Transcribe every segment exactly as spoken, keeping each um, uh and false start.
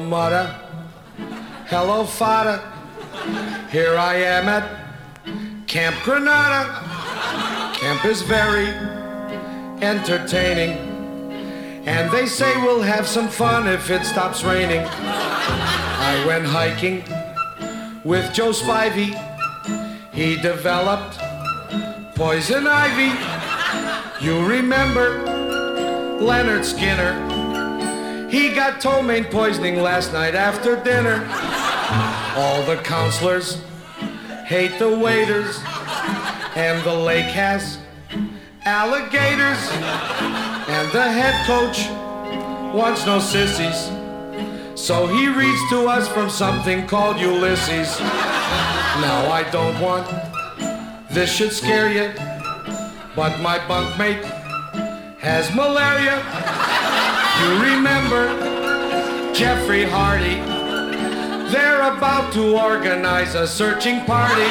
mother. Hello, father. Here I am at Camp Granada. Camp is very entertaining. And they say we'll have some fun if it stops raining. I went hiking with Joe Spivey. He developed poison ivy. You remember Leonard Skinner? He got ptomaine poisoning last night after dinner. All the counselors hate the waiters, and the lake has alligators, and the head coach wants no sissies, so he reads to us from something called Ulysses. Now I don't want this should scare you, but my bunkmate has malaria. You remember Jeffrey Hardy? They're about to organize a searching party.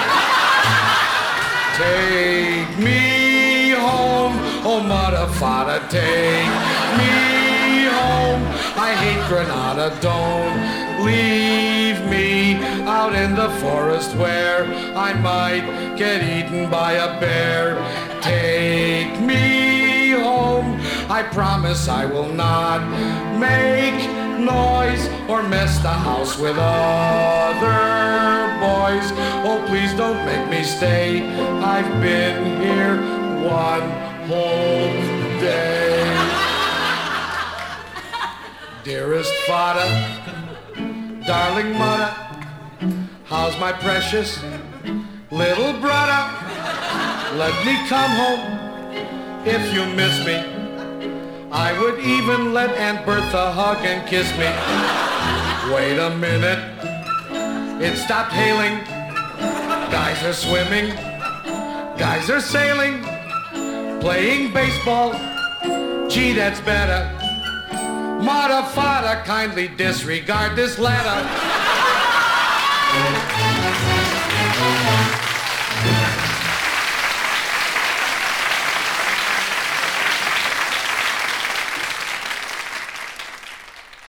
Take me home, oh mother, father, take me home. I hate Granada, don't leave me out in the forest where I might get eaten by a bear. Take me home, I promise I will not make noise or mess the house with other boys. Oh, please don't make me stay. I've been here one whole day. Dearest father, darling mother, how's my precious little brother? Let me come home if you miss me. I would even let Aunt Bertha hug and kiss me. Wait a minute, it stopped hailing. Guys are swimming, guys are sailing, playing baseball. Gee, that's better. Mother, father, kindly disregard this letter.